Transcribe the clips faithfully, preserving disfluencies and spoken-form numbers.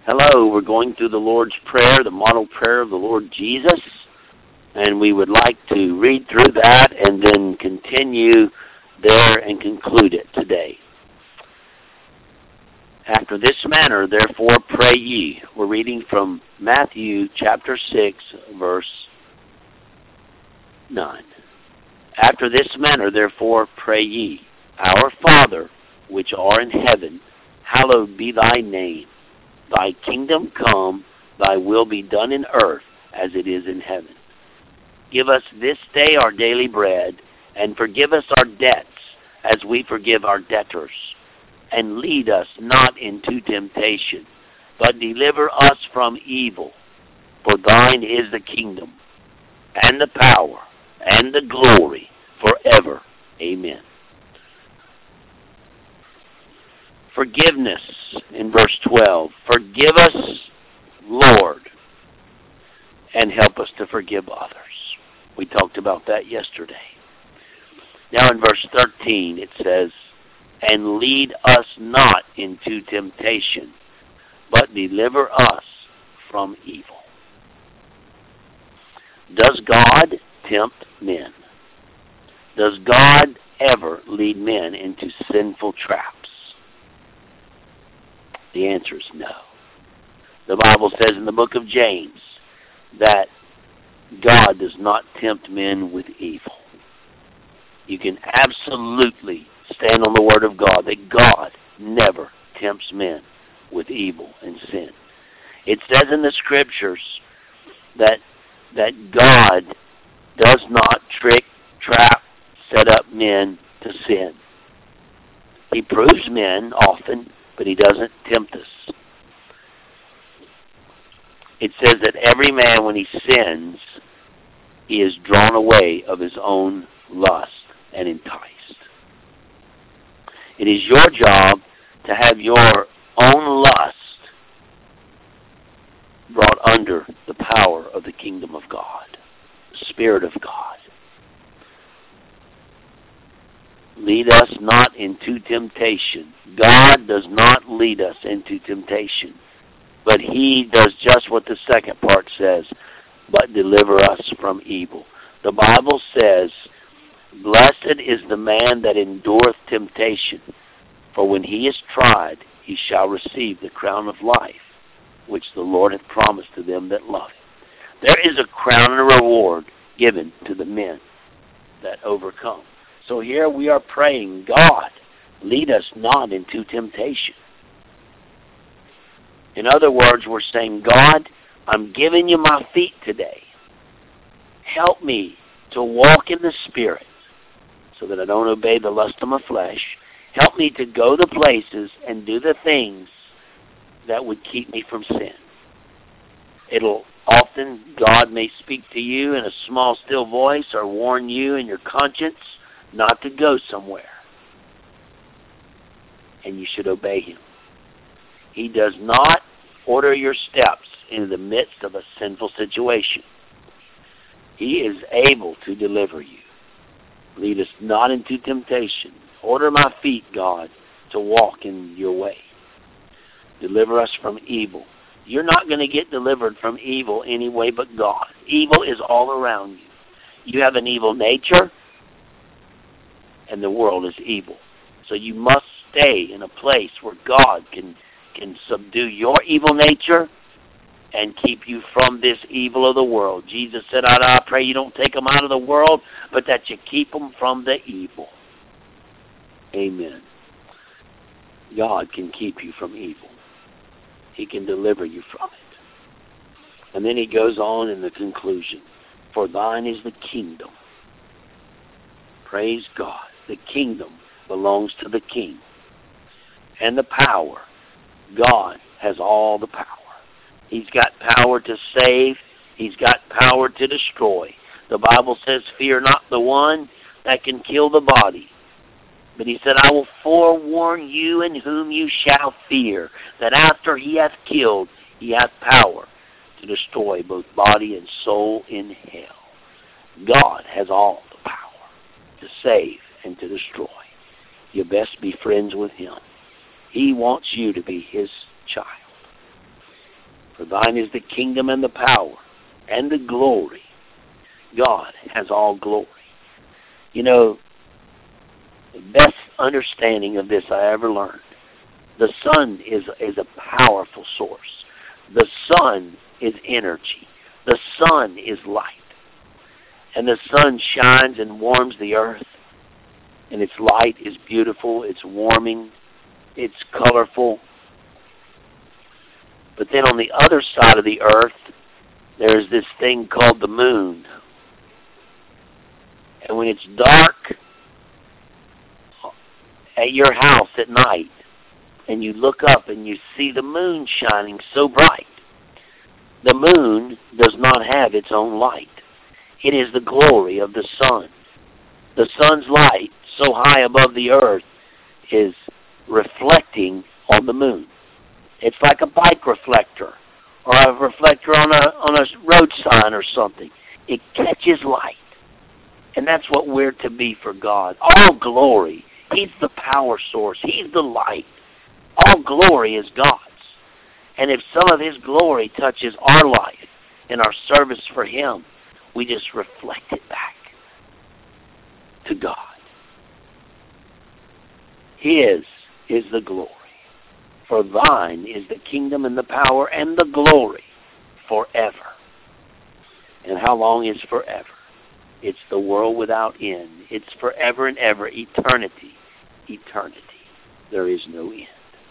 Hello, we're going through the Lord's Prayer, the model prayer of the Lord Jesus, and we would like to read through that and then continue there and conclude it today. After this manner, therefore, pray ye. We're reading from Matthew chapter six, verse nine. After this manner, therefore, pray ye, Our Father, which art in heaven, hallowed be thy name. Thy kingdom come, thy will be done in earth as it is in heaven. Give us this day our daily bread, and forgive us our debts as we forgive our debtors. And lead us not into temptation, but deliver us from evil. For thine is the kingdom, and the power, and the glory, forever. Amen. Forgiveness in verse twelve. Forgive us, Lord, and help us to forgive others. We talked about that yesterday. Now in verse thirteen it says, and lead us not into temptation, but deliver us from evil. Does God tempt men? Does God ever lead men into sinful traps? The answer is no. The Bible says in the book of James that God does not tempt men with evil. You can absolutely stand on the word of God that God never tempts men with evil and sin. It says in the scriptures that that God does not trick, trap, set up men to sin. He proves men often, but he doesn't tempt us. It says that every man, when he sins, he is drawn away of his own lust and enticed. It is your job to have your own lust brought under the power of the kingdom of God, the Spirit of God. Lead us not into temptation. God does not lead us into temptation, but he does just what the second part says, but deliver us from evil. The Bible says, blessed is the man that endureth temptation, for when he is tried, he shall receive the crown of life, which the Lord hath promised to them that love him. There is a crown and a reward given to the men that overcome. So here we are praying, God, lead us not into temptation. In other words, we're saying, God, I'm giving you my feet today. Help me to walk in the Spirit so that I don't obey the lust of my flesh. Help me to go the places and do the things that would keep me from sin. It'll often, God may speak to you in a small, still voice or warn you in your conscience not to go somewhere. And you should obey him. He does not order your steps in the midst of a sinful situation. He is able to deliver you. Lead us not into temptation. Order my feet, God, to walk in your way. Deliver us from evil. You're not going to get delivered from evil any way but God. Evil is all around you. You have an evil nature, and the world is evil. So you must stay in a place where God can, can subdue your evil nature and keep you from this evil of the world. Jesus said, I, I pray you don't take them out of the world, but that you keep them from the evil. Amen. God can keep you from evil. He can deliver you from it. And then he goes on in the conclusion, for thine is the kingdom. Praise God. The kingdom belongs to the king. And the power. God has all the power. He's got power to save. He's got power to destroy. The Bible says, fear not the one that can kill the body. But he said, I will forewarn you in whom you shall fear, that after he hath killed, he hath power to destroy both body and soul in hell. God has all the power to save and to destroy. You best be friends with him. He wants you to be his child. For thine is the kingdom and the power and the glory. God has all glory. You know, the best understanding of this I ever learned, the sun is, is a powerful source. The sun is energy. The sun is light. And the sun shines and warms the earth. And its light is beautiful. It's warming. It's colorful. But then on the other side of the earth, there's this thing called the moon. And when it's dark at your house at night, and you look up and you see the moon shining so bright, the moon does not have its own light. It is the glory of the sun. The sun's light, so high above the earth, is reflecting on the moon. It's like a bike reflector or a reflector on a on a road sign or something. It catches light. And that's what we're to be for God. All glory. He's the power source. He's the light. All glory is God's. And if some of His glory touches our life and our service for Him, we just reflect it back to God. His is the glory. For thine is the kingdom and the power and the glory forever. And how long is forever? It's the world without end. It's forever and ever, eternity, eternity. There is no end.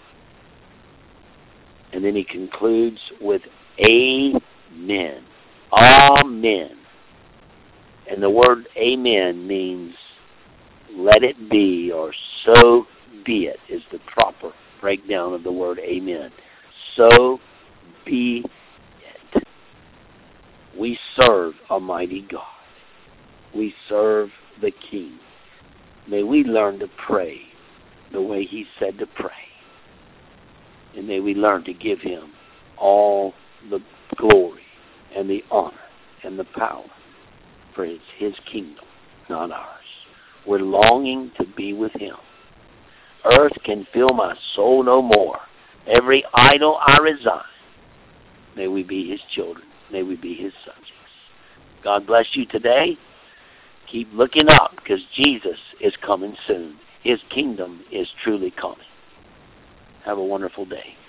And then he concludes with amen. Amen. And the word amen means let it be, or so be it, is the proper breakdown of the word amen. So be it. We serve a mighty God. We serve the King. May we learn to pray the way He said to pray. And may we learn to give Him all the glory and the honor and the power, for it's His kingdom, not ours. We're longing to be with Him. Earth can fill my soul no more. Every idol I resign. May we be His children. May we be His subjects. God bless you today. Keep looking up, because Jesus is coming soon. His kingdom is truly coming. Have a wonderful day.